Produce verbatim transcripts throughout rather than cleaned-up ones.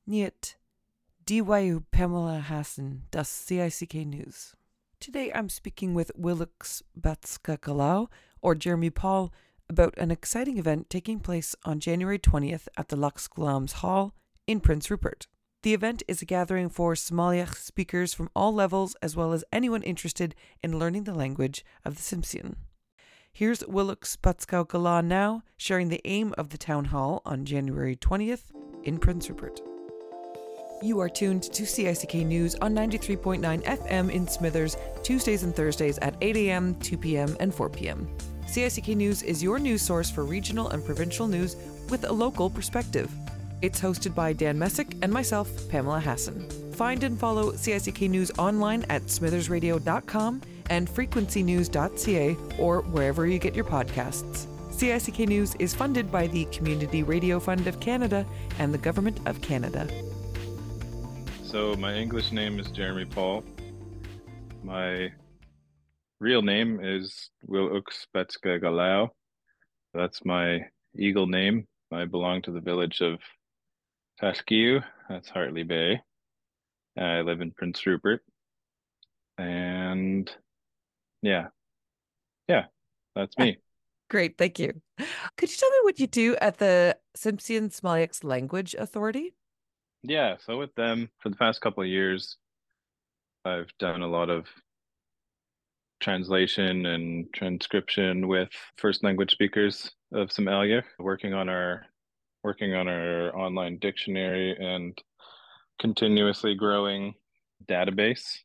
Niet D Y U Pamela Hassan, das C I C K News. Today I'm speaking with Willux Batska-Kalau, or Jeremy Paul, about an exciting event taking place on January twentieth at the Lux Glams Hall in Prince Rupert. The event is a gathering for Somaliak speakers from all levels, as well as anyone interested in learning the language of the Tsimshian. Here's Willux Batska-Kalau now, sharing the aim of the town hall on January twentieth in Prince Rupert. You are tuned to C I C K News on ninety-three point nine F M in Smithers, Tuesdays and Thursdays at eight a.m., two p.m., and four p.m. C I C K News is your news source for regional and provincial news with a local perspective. It's hosted by Dan Messick and myself, Pamela Hassan. Find and follow C I C K News online at smithers radio dot com and frequency news dot c a or wherever you get your podcasts. C I C K News is funded by the Community Radio Fund of Canada and the Government of Canada. So my English name is Jeremy Paul. My real name is Willux Batska-Kalau. That's my Eagle name. I belong to the village of Tashkiu. That's Hartley Bay. I live in Prince Rupert. And yeah, yeah, that's me. Great, thank you. Could you tell me what you do at the Tsimshian Smaliex Language Authority? Yeah, so with them for the past couple of years, I've done a lot of translation and transcription with first language speakers of Somalia, working on our working on our online dictionary and continuously growing database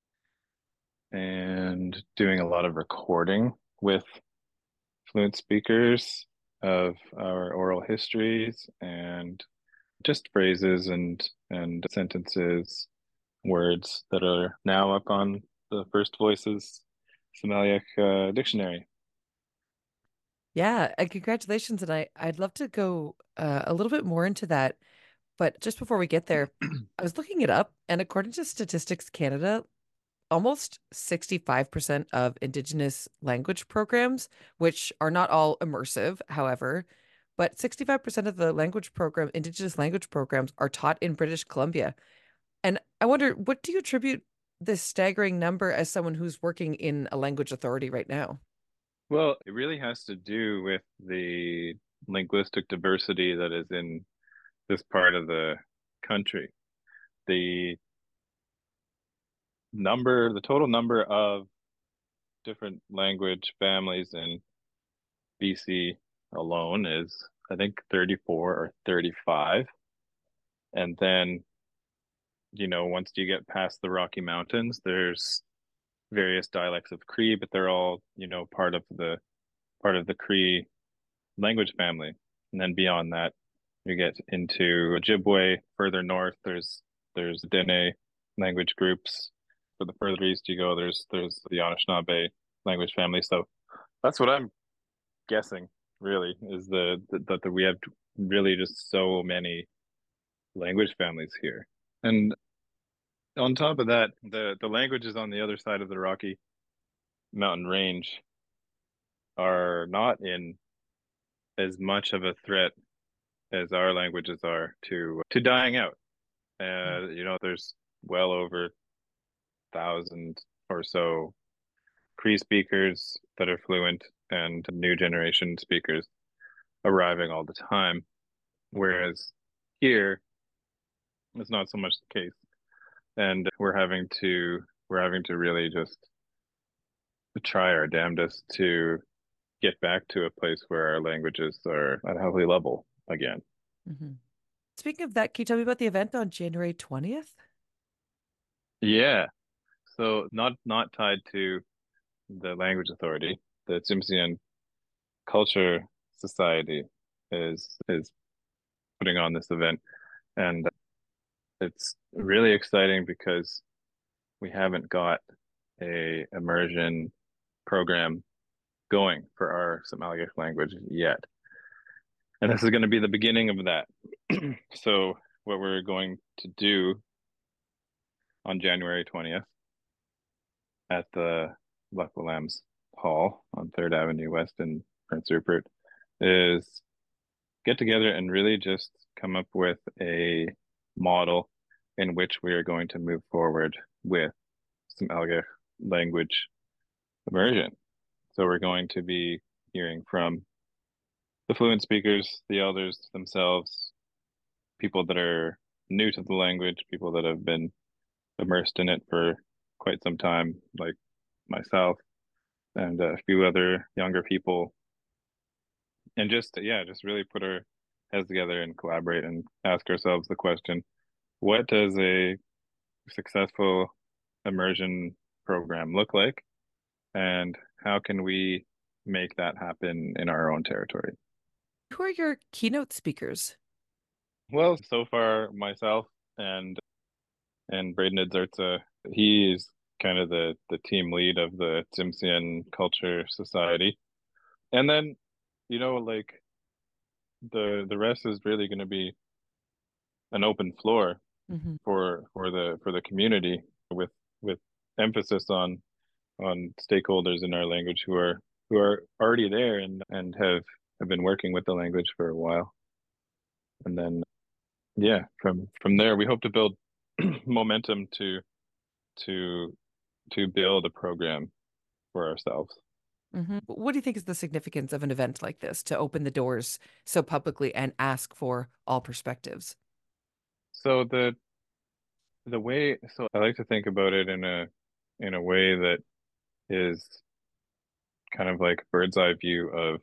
and doing a lot of recording with fluent speakers of our oral histories and just phrases and and sentences, words that are now up on the First Voices Somaliac uh, dictionary. Yeah, and congratulations. And I, I'd love to go uh, a little bit more into that. But just before we get there, I was looking it up, and according to Statistics Canada, almost sixty-five percent of Indigenous language programs, which are not all immersive, however, but sixty-five percent of the language program, Indigenous language programs, are taught in British Columbia. And I wonder, what do you attribute this staggering number as someone who's working in a language authority right now? Well, it really has to do with the linguistic diversity that is in this part of the country. The number, the total number of different language families in B C alone is, I think, thirty-four or thirty-five. And then, you know, once you get past the Rocky Mountains, there's various dialects of Cree, but they're all, you know, part of the part of the Cree language family. And then beyond that, you get into Ojibwe. Further north, there's there's Dene language groups. For the further east you go, there's there's the Anishinaabe language family. So that's what I'm guessing, really, is the that the, we have really just so many language families here. And on top of that, the the languages on the other side of the Rocky Mountain Range are not in as much of a threat as our languages are to to dying out. Uh, you know, there's well over a thousand or so Cree speakers that are fluent and new generation speakers arriving all the time. Whereas here, it's not so much the case. And we're having to we're having to really just try our damnedest to get back to a place where our languages are at a healthy level again. Mm-hmm. Speaking of that, can you tell me about the event on January twentieth? Yeah. So not not tied to the language authority. The Tsimshian Culture Society is is putting on this event, and it's really exciting because we haven't got a immersion program going for our Somali language yet. And this is going to be the beginning of that. So what we're going to do on January twentieth at the Lux Glams Hall on Third Avenue West in Prince Rupert is get together and really just come up with a model in which we are going to move forward with some Alga language immersion. So we're going to be hearing from the fluent speakers, the elders themselves, people that are new to the language, people that have been immersed in it for quite some time, like myself and a few other younger people, and just yeah, just really put our heads together and collaborate and ask ourselves the question, what does a successful immersion program look like, and how can we make that happen in our own territory? Who are your keynote speakers? Well, so far myself and and Braden Idzarta, he is kind of the the team lead of the Tsimshian Culture Society. And then, you know, like the the rest is really going to be an open floor Hmm. for for the for the community, with with emphasis on on stakeholders in our language who are who are already there and and have have been working with the language for a while. And then yeah, from from there we hope to build momentum to to to build a program for ourselves. Hmm. What do you think is the significance of an event like this to open the doors so publicly and ask for all perspectives? So the the way so I like to think about it in a in a way that is kind of like bird's eye view of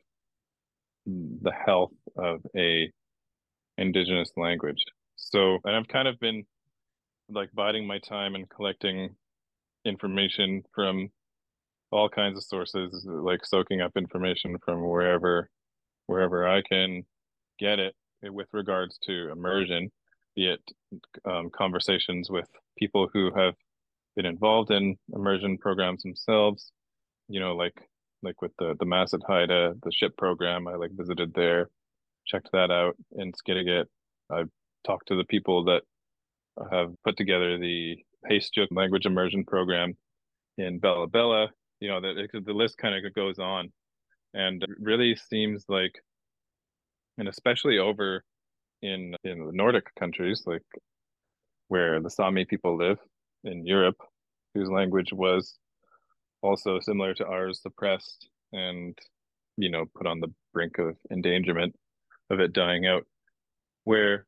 the health of a indigenous language. So, and I've kind of been like biding my time and collecting information from all kinds of sources, like soaking up information from wherever wherever I can get it with regards to immersion, be it um, conversations with people who have been involved in immersion programs themselves, you know, like like with the the Masset Haida, the ship program, I like visited there, checked that out in Skidegate. I've talked to the people that have put together the Pacejuk language immersion program in Bella Bella. You know, the the list kind of goes on, and it really seems like, and especially over in in the Nordic countries, like where the Sami people live in Europe, whose language was also similar to ours, suppressed and, you know, put on the brink of endangerment of it dying out, where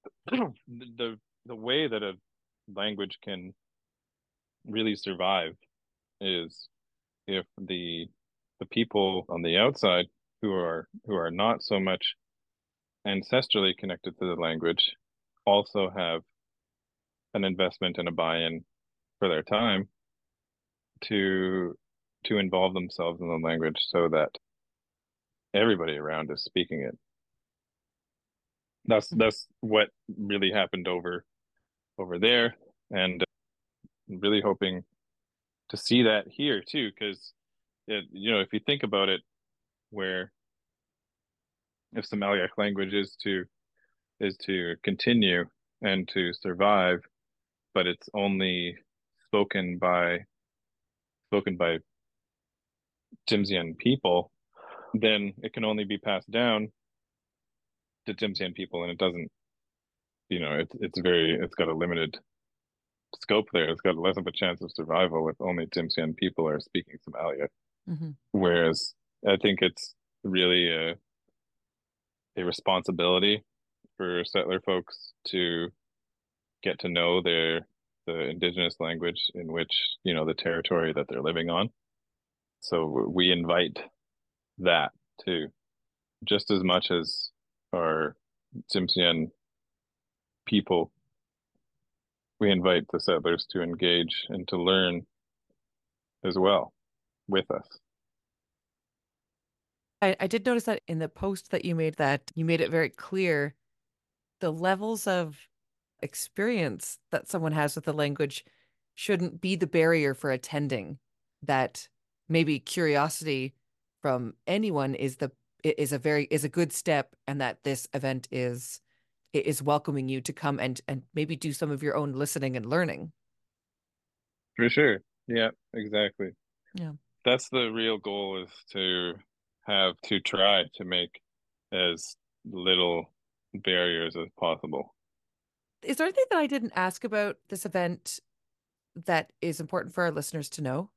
the the way that a language can really survive is if the the people on the outside who are who are not so much ancestrally connected to the language also have an investment and a buy-in for their time to to involve themselves in the language so that everybody around is speaking it. That's that's what really happened over over there, and I'm really hoping to see that here too, because it, you know, if you think about it, where if Somaliac language is to is to continue and to survive, but it's only spoken by spoken by Tsimshian people, then it can only be passed down to Tsimshian people, and it doesn't, you know, it's it's very it's got a limited scope there. It's got less of a chance of survival if only Tsimshian people are speaking Somalia. Hmm. Whereas I think it's really a a responsibility for settler folks to get to know their the indigenous language in which, you know, the territory that they're living on. So we invite that too, just as much as our Tsimshian people. We invite the settlers to engage and to learn as well with us. I, I did notice that in the post that you made that you made it very clear the levels of experience that someone has with the language shouldn't be the barrier for attending. That maybe curiosity from anyone is the is a very is a good step, and that this event is is welcoming you to come and and maybe do some of your own listening and learning. For sure. Yeah, exactly. Yeah. That's the real goal, is to have to try to make as little barriers as possible. Is there anything that I didn't ask about this event that is important for our listeners to know?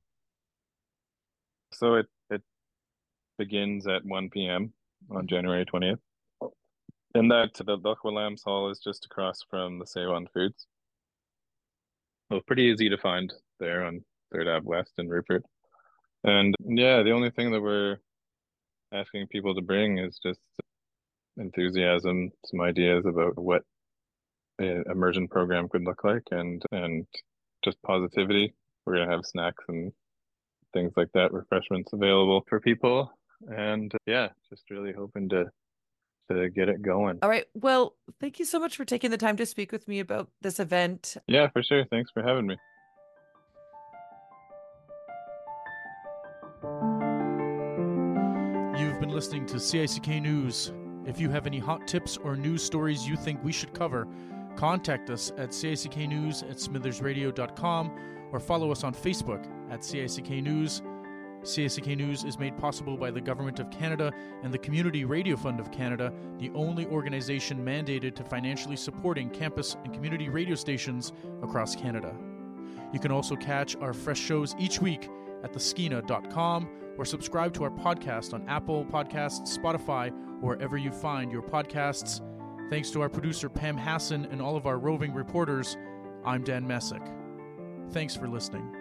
So it, it begins at one p m on Mm-hmm. January twentieth. And that the Lochwa Lambs Hall is just across from the Save On Foods. So pretty easy to find there on Third Ave West in Rupert. And yeah, the only thing that we're asking people to bring is just enthusiasm, some ideas about what an immersion program could look like, and and just positivity. We're gonna have snacks and things like that, refreshments available for people. And yeah, just really hoping to to get it going. All right. Well, thank you so much for taking the time to speak with me about this event. Yeah, for sure. Thanks for having me. You've been listening to C I C K News. If you have any hot tips or news stories you think we should cover, contact us at cicknews at smithers radio dot com or follow us on Facebook at C I C K News. C I C K News is made possible by the Government of Canada and the Community Radio Fund of Canada, the only organization mandated to financially supporting campus and community radio stations across Canada. You can also catch our fresh shows each week at the skeena dot com or subscribe to our podcast on Apple Podcasts, Spotify, or wherever you find your podcasts. Thanks to our producer Pam Hassan and all of our roving reporters, I'm Dan Messick. Thanks for listening.